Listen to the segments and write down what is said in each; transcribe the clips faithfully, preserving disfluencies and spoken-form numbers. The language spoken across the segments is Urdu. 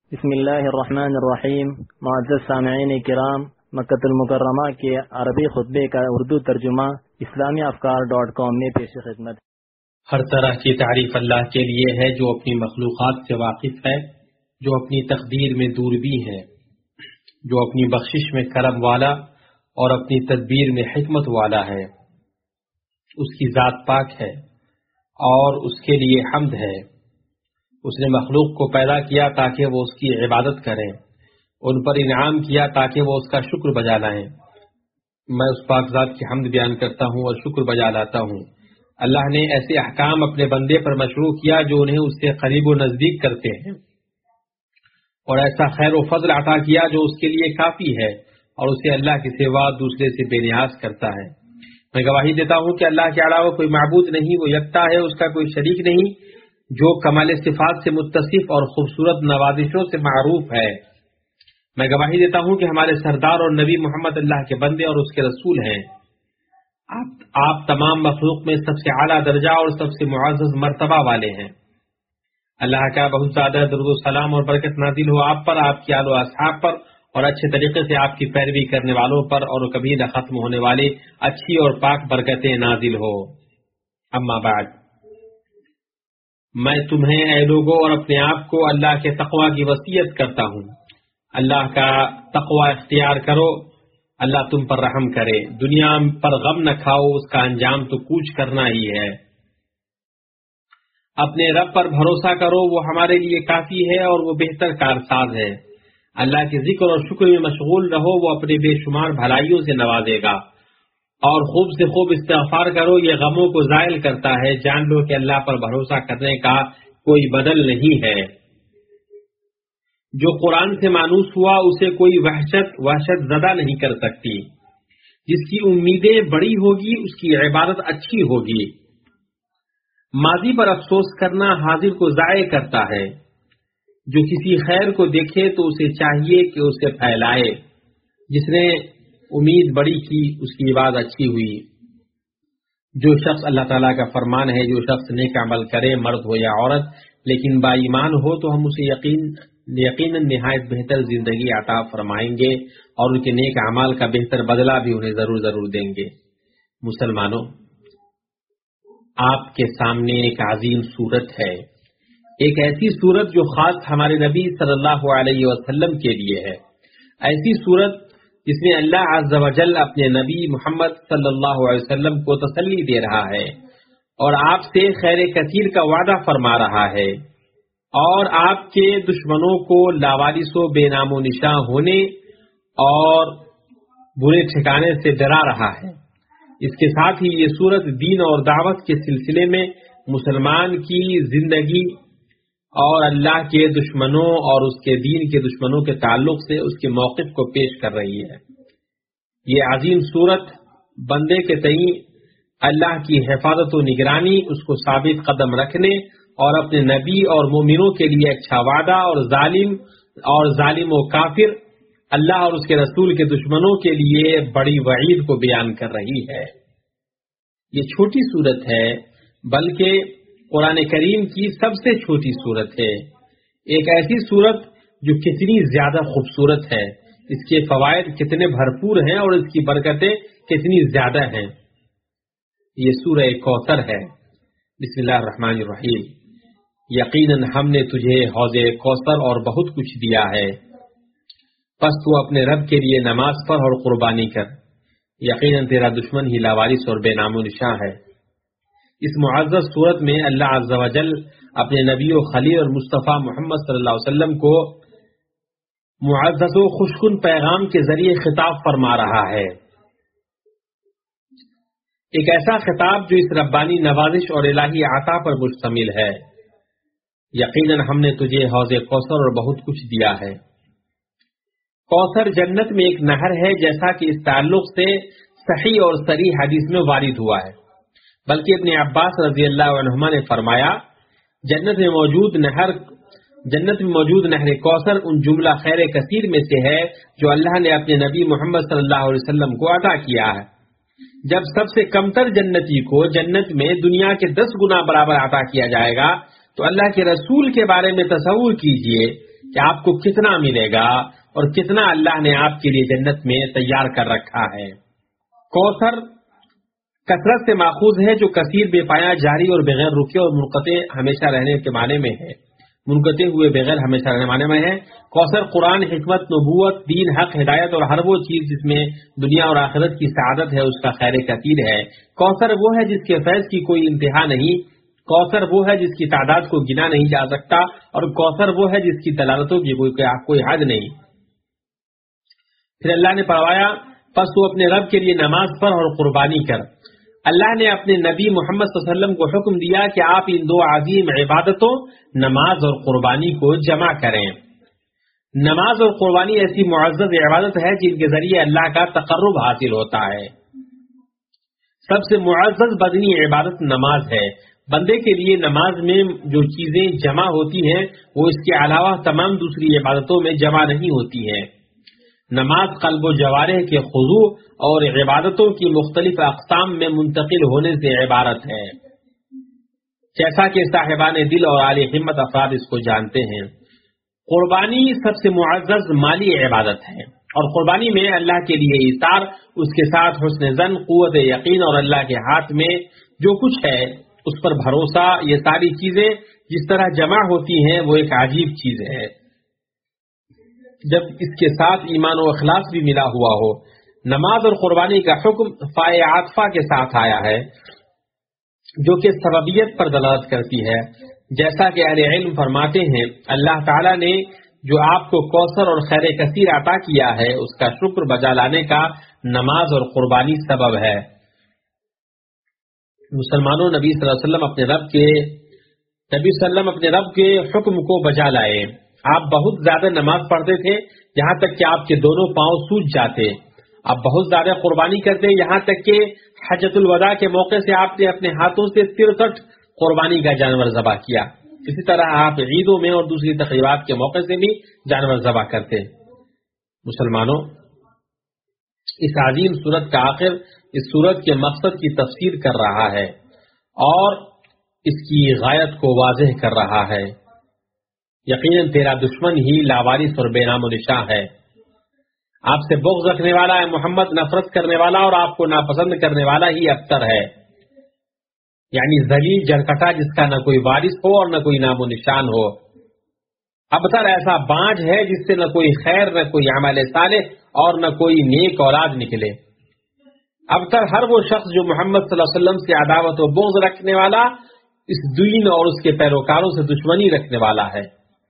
بسم اللہ الرحمن الرحیم۔ معزز سامعین کرام، مکۃ المکرمہ کے عربی خطبے کا اردو ترجمہ اسلامی افکار ڈاٹ کام میں پیش خدمت۔ ہر طرح کی تعریف اللہ کے لیے ہے جو اپنی مخلوقات سے واقف ہے، جو اپنی تقدیر میں دوربی ہے، جو اپنی بخشش میں کرم والا اور اپنی تدبیر میں حکمت والا ہے۔ اس کی ذات پاک ہے اور اس کے لیے حمد ہے۔ اس نے مخلوق کو پیدا کیا تاکہ وہ اس کی عبادت کریں، ان پر انعام کیا تاکہ وہ اس کا شکر بجا لائیں۔ میں اس پاک ذات کی حمد بیان کرتا ہوں اور شکر بجا لاتا ہوں۔ اللہ نے ایسے احکام اپنے بندے پر مشروع کیا جو انہیں اس سے قریب و نزدیک کرتے ہیں، اور ایسا خیر و فضل عطا کیا جو اس کے لیے کافی ہے اور اسے اللہ کے سوا دوسرے سے بے نیاز کرتا ہے۔ میں گواہی دیتا ہوں کہ اللہ کے علاوہ کوئی معبود نہیں، وہ یکتا ہے، اس کا کوئی شریک نہیں، جو کمال صفات سے متصف اور خوبصورت نوازشوں سے معروف ہے۔ میں گواہی دیتا ہوں کہ ہمارے سردار اور نبی محمد اللہ کے بندے اور اس کے رسول ہیں۔ آپ, آپ تمام مخلوق میں سب سے اعلیٰ درجہ اور سب سے معزز مرتبہ والے ہیں۔ اللہ کا بہت زیادہ درود و سلام اور برکت نازل ہو آپ پر، آپ کی آل و اصحاب پر، اور اچھے طریقے سے آپ کی پیروی کرنے والوں پر، اور کبھی نہ ختم ہونے والی اچھی اور پاک برکتیں نازل ہو۔ اما بعد، میں تمہیں اے لوگوں اور اپنے آپ کو اللہ کے تقوی کی وصیت کرتا ہوں۔ اللہ کا تقوی اختیار کرو، اللہ تم پر رحم کرے۔ دنیا پر غم نہ کھاؤ، اس کا انجام تو کوچ کرنا ہی ہے۔ اپنے رب پر بھروسہ کرو، وہ ہمارے لیے کافی ہے اور وہ بہتر کارساز ہے۔ اللہ کے ذکر اور شکر میں مشغول رہو، وہ اپنے بے شمار بھلائیوں سے نوازے گا۔ اور خوب سے خوب استغفار کرو، یہ غموں کو زائل کرتا ہے۔ جان لو کہ اللہ پر بھروسہ کرنے کا کوئی بدل نہیں ہے۔ جو قرآن سے مانوس ہوا اسے کوئی وحشت وحشت زدہ نہیں کر سکتی۔ جس کی امیدیں بڑی ہوگی اس کی عبادت اچھی ہوگی۔ ماضی پر افسوس کرنا حاضر کو ضائع کرتا ہے۔ جو کسی خیر کو دیکھے تو اسے چاہیے کہ اسے پھیلائے۔ جس نے امید بڑی کی اس کی عبادت اچھی ہوئی۔ جو شخص اللہ تعالیٰ کا فرمان ہے، جو شخص نیک عمل کرے، مرد ہو یا عورت، لیکن با ایمان ہو، تو ہم اسے یقین یقیناً نہایت بہتر زندگی عطا فرمائیں گے اور ان کے نیک اعمال کا بہتر بدلہ بھی انہیں ضرور ضرور دیں گے۔ مسلمانوں، آپ کے سامنے ایک عظیم صورت ہے، ایک ایسی صورت جو خاص ہمارے نبی صلی اللہ علیہ وسلم کے لیے ہے۔ ایسی صورت جس میں اللہ عز و جل اپنے نبی محمد صلی اللہ علیہ وسلم کو تسلی دے رہا ہے اور آپ سے خیر کثیر کا وعدہ فرما رہا ہے، اور آپ کے دشمنوں کو لاوارث و بے نام و نشاں ہونے اور برے ٹھکانے سے ڈرا رہا ہے۔ اس کے ساتھ ہی یہ سورت دین اور دعوت کے سلسلے میں مسلمان کی زندگی اور اللہ کے دشمنوں اور اس کے دین کے دشمنوں کے تعلق سے اس کے موقف کو پیش کر رہی ہے۔ یہ عظیم صورت بندے کے تئیں اللہ کی حفاظت و نگرانی، اس کو ثابت قدم رکھنے اور اپنے نبی اور مومنوں کے لیے اچھا وعدہ، اور ظالم اور ظالم و کافر اللہ اور اس کے رسول کے دشمنوں کے لیے بڑی وعید کو بیان کر رہی ہے۔ یہ چھوٹی صورت ہے، بلکہ قرآن کریم کی سب سے چھوٹی صورت ہے۔ ایک ایسی صورت جو کتنی زیادہ خوبصورت ہے، اس کے فوائد کتنے بھرپور ہیں اور اس کی برکتیں کتنی زیادہ ہیں۔ یہ سورہ کوثر ہے۔ بسم اللہ الرحمن الرحیم۔ یقیناً ہم نے تجھے حوض کوثر اور بہت کچھ دیا ہے، پس تو اپنے رب کے لیے نماز پڑھ اور قربانی کر، یقیناً تیرا دشمن ہی لاوارث اور بے نام و نشاں ہے۔ اس معزز صورت میں اللہ عز و جل اپنے نبی و خلیل اور مصطفیٰ محمد صلی اللہ علیہ وسلم کو معزز و خوشکن پیغام کے ذریعے خطاب فرما رہا ہے۔ ایک ایسا خطاب جو اس ربانی نوازش اور الہی عطا پر مشتمل ہے۔ یقیناً ہم نے تجھے حوض کوثر اور بہت کچھ دیا ہے۔ کوثر جنت میں ایک نہر ہے، جیسا کہ اس تعلق سے صحیح اور صریح حدیث میں وارد ہوا ہے۔ بلکہ ابن عباس رضی اللہ عنہما نے فرمایا، جنت میں موجود نہر جنت میں موجود نہر کوثر ان جملہ خیر کثیر میں سے ہے جو اللہ نے اپنے نبی محمد صلی اللہ علیہ وسلم کو عطا کیا ہے۔ جب سب سے کمتر جنتی کو جنت میں دنیا کے دس گنا برابر عطا کیا جائے گا تو اللہ کے رسول کے بارے میں تصور کیجئے کہ آپ کو کتنا ملے گا اور کتنا اللہ نے آپ کے لیے جنت میں تیار کر رکھا ہے۔ کوثر کثرت سے ماخوذ ہے جو کثیر، بے پایا، جاری اور بغیر رکے اور منقطع ہمیشہ رہنے کے معنی میں ہے، منقطع ہوئے بغیر ہمیشہ رہنے معنی میں ہے۔ کوثر قرآن، حکمت، نبوت، دین، حق، ہدایت اور ہر وہ چیز جس میں دنیا اور آخرت کی سعادت ہے، اس کا خیر کثیر ہے۔ کوثر وہ ہے جس کے فیض کی کوئی انتہا نہیں، کوثر وہ ہے جس کی تعداد کو گنا نہیں جا سکتا، اور کوثر وہ ہے جس کی دلالتوں کی کوئی کوئی حد نہیں۔ پھر اللہ نے فرمایا پس تو اپنے رب کے لیے نماز پڑھ اور قربانی کر۔ اللہ نے اپنے نبی محمد صلی اللہ علیہ وسلم کو حکم دیا کہ آپ ان دو عظیم عبادتوں نماز اور قربانی کو جمع کریں۔ نماز اور قربانی ایسی معزز عبادت ہے جن کے ذریعے اللہ کا تقرب حاصل ہوتا ہے۔ سب سے معزز بدنی عبادت نماز ہے۔ بندے کے لیے نماز میں جو چیزیں جمع ہوتی ہیں وہ اس کے علاوہ تمام دوسری عبادتوں میں جمع نہیں ہوتی ہیں۔ نماز قلب و جوارح کے خضوع اور عبادتوں کی مختلف اقسام میں منتقل ہونے سے عبارت ہے، جیسا کہ صاحبان دل اور عالی ہمت افراد اس کو جانتے ہیں۔ قربانی سب سے معزز مالی عبادت ہے، اور قربانی میں اللہ کے لیے ایثار، اس کے ساتھ حسن ظن، قوت یقین اور اللہ کے ہاتھ میں جو کچھ ہے اس پر بھروسہ، یہ ساری چیزیں جس طرح جمع ہوتی ہیں وہ ایک عجیب چیز ہے جب اس کے ساتھ ایمان و اخلاص بھی ملا ہوا ہو۔ نماز اور قربانی کا حکم فائے عاطفہ کے ساتھ آیا ہے جو کہ سببیت پر دلالت کرتی ہے، جیسا کہ اہل علم فرماتے ہیں اللہ تعالیٰ نے جو آپ کو کوثر اور خیر کثیر عطا کیا ہے اس کا شکر بجا لانے کا نماز اور قربانی سبب ہے۔ مسلمانوں نبی صلی اللہ علیہ وسلم اپنے رب کے نبی صلی اللہ علیہ وسلم اپنے رب کے حکم کو بجا لائے۔ آپ بہت زیادہ نماز پڑھتے تھے یہاں تک کہ آپ کے دونوں پاؤں سوج جاتے۔ آپ بہت زیادہ قربانی کرتے یہاں تک کہ حجۃ الوداع کے موقع سے آپ نے اپنے ہاتھوں سے ترسٹھ قربانی کا جانور ذبح کیا۔ اسی طرح آپ عیدوں میں اور دوسری تقریبات کے موقع سے بھی جانور ذبح کرتے۔ مسلمانوں، اس عظیم سورت کا آخر اس سورت کے مقصد کی تفسیر کر رہا ہے اور اس کی غایت کو واضح کر رہا ہے۔ یقیناً تیرا دشمن ہی لاوارث اور بے نام و نشاں ہے، آپ سے بغض رکھنے والا ہے محمد، نفرت کرنے والا اور آپ کو ناپسند کرنے والا ہی ابتر ہے، یعنی ذلیل جھرکٹا جس کا نہ کوئی وارث ہو اور نہ کوئی نام و نشان ہو۔ ابتر ایسا بانج ہے جس سے نہ کوئی خیر، نہ کوئی عمل صالح اور نہ کوئی نیک اولاد نکلے۔ ابتر ہر وہ شخص جو محمد صلی اللہ علیہ وسلم سے عداوت و بغض رکھنے والا، اس دین اور اس کے پیروکاروں سے دشمنی رکھنے والا ہے۔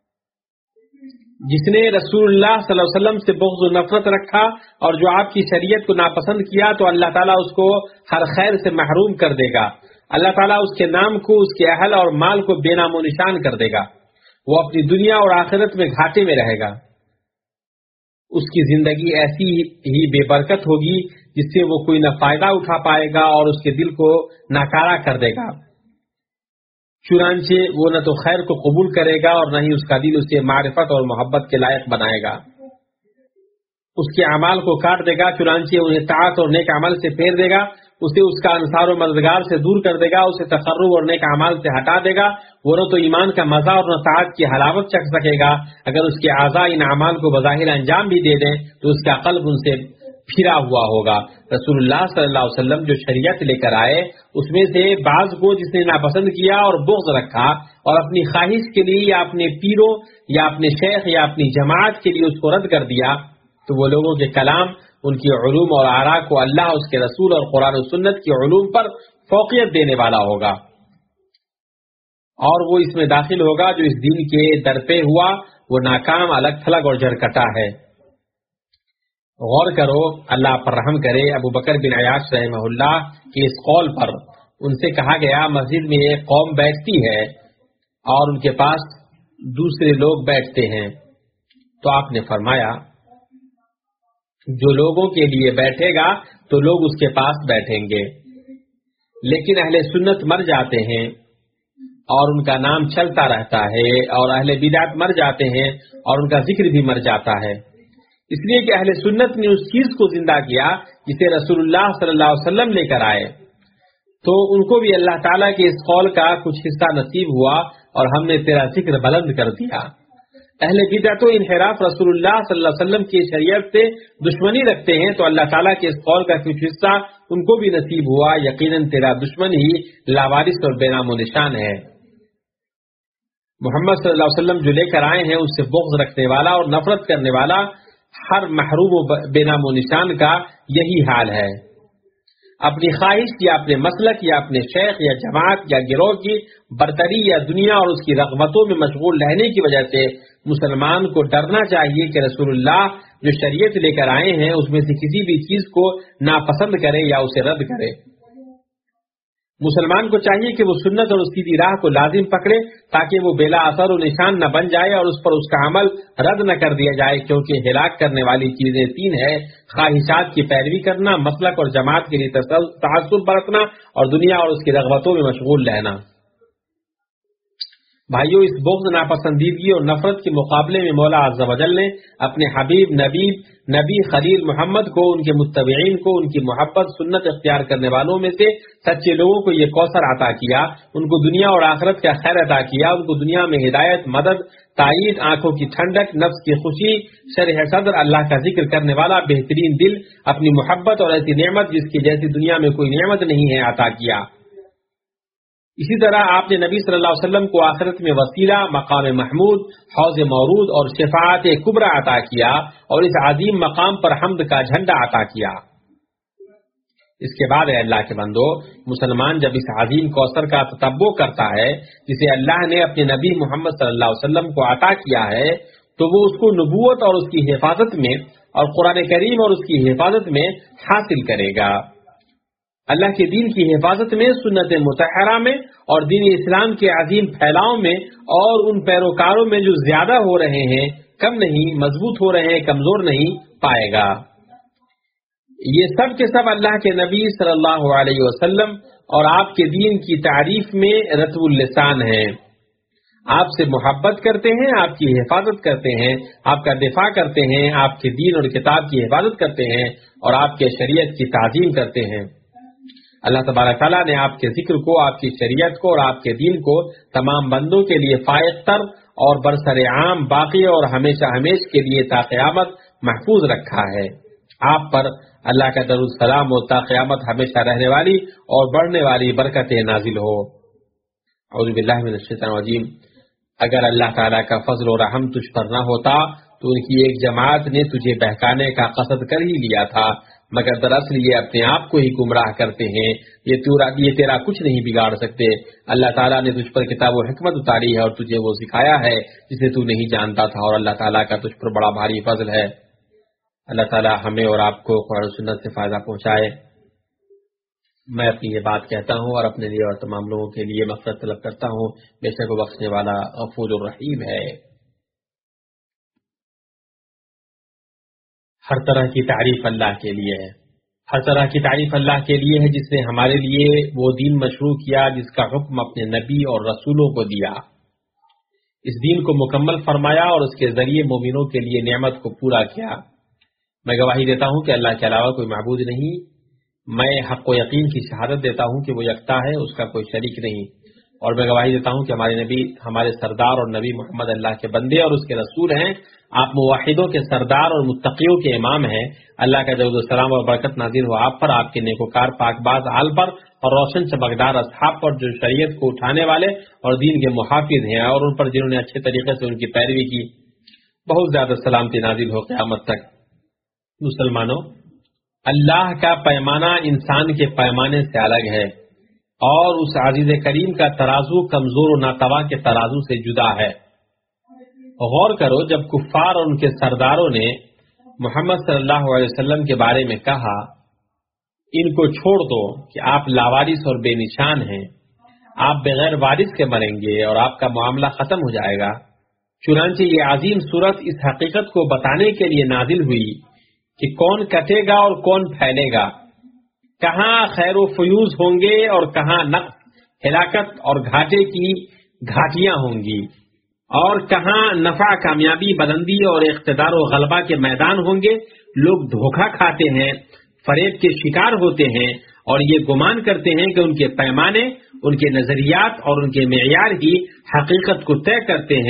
جس نے رسول اللہ صلی اللہ علیہ وسلم سے بغض و نفرت رکھا اور جو آپ کی شریعت کو ناپسند کیا تو اللہ تعالیٰ اس کو ہر خیر سے محروم کر دے گا۔ اللہ تعالیٰ اس کے نام کو، اس کے اہل اور مال کو بے نام و نشان کر دے گا۔ وہ اپنی دنیا اور آخرت میں گھاٹے میں رہے گا۔ اس کی زندگی ایسی ہی بے برکت ہوگی جس سے وہ کوئی نہ فائدہ اٹھا پائے گا اور اس کے دل کو ناکارہ کر دے گا۔ چنانچہ وہ نہ تو خیر کو قبول کرے گا اور نہ ہی اس کا دل اسے معرفت اور محبت کے لائق بنائے گا۔ اس کے اعمال کو کاٹ دے گا، چنانچہ انہیں طاعت اور نیک عمل سے پھیر دے گا، اسے اس کا انصار و مددگار سے دور کر دے گا، اسے تقرب اور نیک اعمال سے ہٹا دے گا۔ وہ نہ تو ایمان کا مزہ اور نہ طاعت کی حلاوت چکھ سکے گا۔ اگر اس کے اعضاء ان اعمال کو بظاہر انجام بھی دے دیں تو اس کا قلب ان سے پھرا ہوا ہوگا۔ رسول اللہ صلی اللہ علیہ وسلم جو شریعت لے کر آئے اس میں سے بعض کو جس نے ناپسند کیا اور بغض رکھا اور اپنی خواہش کے لیے یا اپنے پیروں یا اپنے شیخ یا اپنی جماعت کے لیے اس کو رد کر دیا تو وہ لوگوں کے کلام، ان کی علوم اور آراء کو اللہ، اس کے رسول اور قرآن و سنت کی علوم پر فوقیت دینے والا ہوگا، اور وہ اس میں داخل ہوگا جو اس دین کے در پہ ہوا وہ ناکام، الگ تھلگ اور جھرکٹا ہے۔ غور کرو، اللہ پر رحم کرے، ابو بکر بن عیاش رحمہ اللہ کے اس قول پر ان سے کہا گیا مسجد میں ایک قوم بیٹھتی ہے اور ان کے پاس دوسرے لوگ بیٹھتے ہیں، تو آپ نے فرمایا جو لوگوں کے لیے بیٹھے گا تو لوگ اس کے پاس بیٹھیں گے، لیکن اہل سنت مر جاتے ہیں اور ان کا نام چلتا رہتا ہے، اور اہل بدعت مر جاتے ہیں اور ان کا ذکر بھی مر جاتا ہے، اس لیے کہ اہل سنت نے اس چیز کو زندہ کیا جسے رسول اللہ صلی اللہ علیہ وسلم لے کر آئے، تو ان کو بھی اللہ تعالیٰ کے اس قول کا کچھ حصہ نصیب ہوا اور ہم نے تیرا ذکر بلند کر دیا۔ اہل بدعت و انحراف رسول اللہ صلی اللہ علیہ وسلم کی شریعت سے دشمنی رکھتے ہیں تو اللہ تعالیٰ کے اس قول کا کچھ حصہ ان کو بھی نصیب ہوا، یقیناً تیرا دشمن ہی لاوارث اور بے نام و نشان ہے۔ محمد صلی اللہ علیہ وسلم جو لے کر آئے ہیں اس سے بغض رکھنے والا اور نفرت کرنے والا ہر محروم و بے نام و نشان کا یہی حال ہے۔ اپنی خواہش یا اپنے مسلک یا اپنے شیخ یا جماعت یا گروہ کی برتری یا دنیا اور اس کی رغبتوں میں مشغول رہنے کی وجہ سے مسلمان کو ڈرنا چاہیے کہ رسول اللہ جو شریعت لے کر آئے ہیں اس میں سے کسی بھی چیز کو ناپسند کرے یا اسے رد کرے۔ مسلمان کو چاہیے کہ وہ سنت اور سیدھی راہ کو لازم پکڑے تاکہ وہ بلا اثر و نشان نہ بن جائے اور اس پر اس کا عمل رد نہ کر دیا جائے، کیونکہ ہلاک کرنے والی چیزیں تین ہے: خواہشات کی پیروی کرنا، مسلک اور جماعت کے لیے تعصب برتنا، اور دنیا اور اس کی رغبتوں میں مشغول رہنا۔ بھائیو، اس بغض، ناپسندیدگی اور نفرت کے مقابلے میں مولا عز و جل نے اپنے حبیب نبی نبی خلیل محمد کو، ان کے متبعین کو، ان کی محبت سنت اختیار کرنے والوں میں سے سچے لوگوں کو یہ کوثر عطا کیا، ان کو دنیا اور آخرت کا خیر عطا کیا، ان کو دنیا میں ہدایت، مدد، تائید، آنکھوں کی ٹھنڈک، نفس کی خوشی، شرح صدر، اللہ کا ذکر کرنے والا بہترین دل، اپنی محبت اور ایسی نعمت جس کی جیسی دنیا میں کوئی نعمت نہیں ہے عطا کیا۔ اسی طرح آپ نے نبی صلی اللہ علیہ وسلم کو آخرت میں وسیلہ، مقام محمود، حوض مورود اور شفاعت کبریٰ عطا کیا اور اس عظیم مقام پر حمد کا جھنڈا عطا کیا۔ اس کے بعد اے اللہ کے بندو، مسلمان جب اس عظیم کوثر کا تتبع کرتا ہے جسے اللہ نے اپنے نبی محمد صلی اللہ علیہ وسلم کو عطا کیا ہے تو وہ اس کو نبوت اور اس کی حفاظت میں اور قرآن کریم اور اس کی حفاظت میں حاصل کرے گا۔ اللہ کے دین کی حفاظت میں، سنت مطہرہ میں اور دین اسلام کے عظیم پھیلاؤ میں اور ان پیروکاروں میں جو زیادہ ہو رہے ہیں، کم نہیں، مضبوط ہو رہے ہیں، کمزور نہیں پائے گا۔ یہ سب کے سب اللہ کے نبی صلی اللہ علیہ وسلم اور آپ کے دین کی تعریف میں رطب اللسان ہیں۔ آپ سے محبت کرتے ہیں، آپ کی حفاظت کرتے ہیں، آپ کا دفاع کرتے ہیں، آپ کے دین اور کتاب کی حفاظت کرتے ہیں اور آپ کے شریعت کی تعظیم کرتے ہیں۔ اللہ تبارک تعالیٰ نے آپ کے ذکر کو، آپ کی شریعت کو اور آپ کے دین کو تمام بندوں کے لیے فائق تر اور برسر عام، باقی اور ہمیشہ ہمیش کے لیے تا قیامت محفوظ رکھا ہے۔ آپ پر اللہ کا درود سلام و تا قیامت ہمیشہ رہنے والی اور بڑھنے والی برکتیں نازل ہو۔ اعوذ باللہ من الشیطان الرجیم۔ اگر اللہ تعالیٰ کا فضل و رحم تجھ پر نہ ہوتا تو ان کی ایک جماعت نے تجھے بہکانے کا قصد کر ہی لیا تھا، مگر دراصل یہ اپنے آپ کو ہی گمراہ کرتے ہیں، یہ یہ تیرا کچھ نہیں بگاڑ سکتے۔ اللہ تعالیٰ نے تجھ پر کتاب و حکمت اتاری ہے اور تجھے وہ سکھایا ہے جسے تو نہیں جانتا تھا، اور اللہ تعالیٰ کا تجھ پر بڑا بھاری فضل ہے۔ اللہ تعالیٰ ہمیں اور آپ کو قرآن و سنت سے فائدہ پہنچائے۔ میں اپنی یہ بات کہتا ہوں اور اپنے لیے اور تمام لوگوں کے لیے مغفرت طلب کرتا ہوں، بے شک وہ بخشنے والا غفور الرحیم ہے۔ ہر طرح کی تعریف اللہ کے لیے ہے، ہر طرح کی تعریف اللہ کے لیے ہے جس نے ہمارے لیے وہ دین مشروع کیا جس کا حکم اپنے نبی اور رسولوں کو دیا، اس دین کو مکمل فرمایا اور اس کے ذریعے مومنوں کے لیے نعمت کو پورا کیا۔ میں گواہی دیتا ہوں کہ اللہ کے علاوہ کوئی معبود نہیں، میں حق و یقین کی شہادت دیتا ہوں کہ وہ یکتا ہے، اس کا کوئی شریک نہیں، اور میں گواہی دیتا ہوں کہ ہمارے نبی، ہمارے سردار اور نبی محمد اللہ کے بندے اور اس کے رسول ہیں۔ آپ موحدوں کے سردار اور متقیوں کے امام ہیں۔ اللہ کا درود و سلام اور برکت نازل ہو آپ پر، آپ کے نیکوکار پاک باز آل پر اور روشن چمکدار اصحاب پر جو شریعت کو اٹھانے والے اور دین کے محافظ ہیں، اور ان پر جنہوں نے اچھے طریقے سے ان کی پیروی کی۔ بہت زیادہ سلامتی نازل ہو قیامت تک۔ مسلمانوں، اللہ کا پیمانہ انسان کے پیمانے سے الگ ہے، اور اس عزیز کریم کا ترازو کمزور و ناتواں کے ترازو سے جدا ہے۔ غور کرو، جب کفار اور ان کے سرداروں نے محمد صلی اللہ علیہ وسلم کے بارے میں کہا ان کو چھوڑ دو کہ آپ لاوارث اور بے نشان ہیں، آپ بغیر وارث کے مریں گے اور آپ کا معاملہ ختم ہو جائے گا، چنانچہ یہ عظیم صورت اس حقیقت کو بتانے کے لیے نازل ہوئی کہ کون کٹے گا اور کون پھیلے گا، کہاں خیر و فیوز ہوں گے اور کہاں نقص، ہلاکت اور گھاٹے کی گھاٹیاں ہوں گی، اور کہاں نفع، کامیابی، بلندی اور اقتدار و غلبہ کے میدان ہوں گے۔ لوگ دھوکہ کھاتے ہیں، فریب کے شکار ہوتے ہیں اور یہ گمان کرتے ہیں کہ ان کے پیمانے، ان کے نظریات اور ان کے معیار ہی حقیقت کو طے کرتے ہیں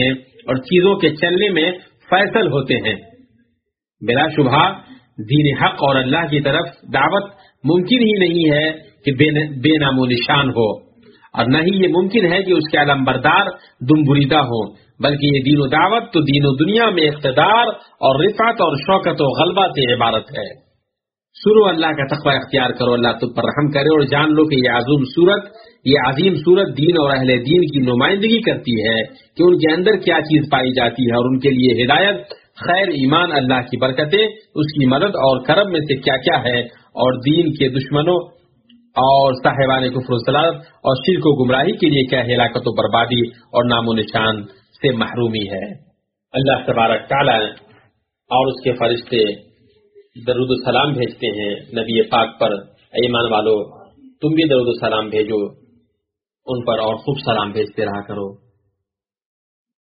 اور چیزوں کے چلنے میں فیصل ہوتے ہیں۔ بلا شبہ دین حق اور اللہ کی طرف دعوت ممکن ہی نہیں ہے کہ بے نام و نشان ہو، اور نہ ہی یہ ممکن ہے کہ اس کے علم بردار دم بریدہ ہوں، بلکہ یہ دین و دعوت تو دین و دنیا میں اقتدار اور رفعت اور شوکت و غلبہ سے عبارت ہے۔ سنو، اللہ کا تقوی اختیار کرو، اللہ تم پر رحم کرے، اور جان لو کہ یہ عظیم صورت یہ عظیم صورت دین اور اہل دین کی نمائندگی کرتی ہے کہ ان کے اندر کیا چیز پائی جاتی ہے، اور ان کے لیے ہدایت، خیر، ایمان، اللہ کی برکتیں، اس کی مدد اور کرم میں سے کیا کیا ہے، اور دین کے دشمنوں اور صاحبان کفر و ضلالت اور شرک و گمراہی کے لیے کیا ہلاکت و بربادی اور نام و نشان سے محرومی ہے۔ اللہ تبارک تعالی اور اس کے فرشتے درود و سلام بھیجتے ہیں نبی پاک پر۔ اے ایمان والو، تم بھی درود و سلام بھیجو ان پر اور خوب سلام بھیجتے رہا کرو۔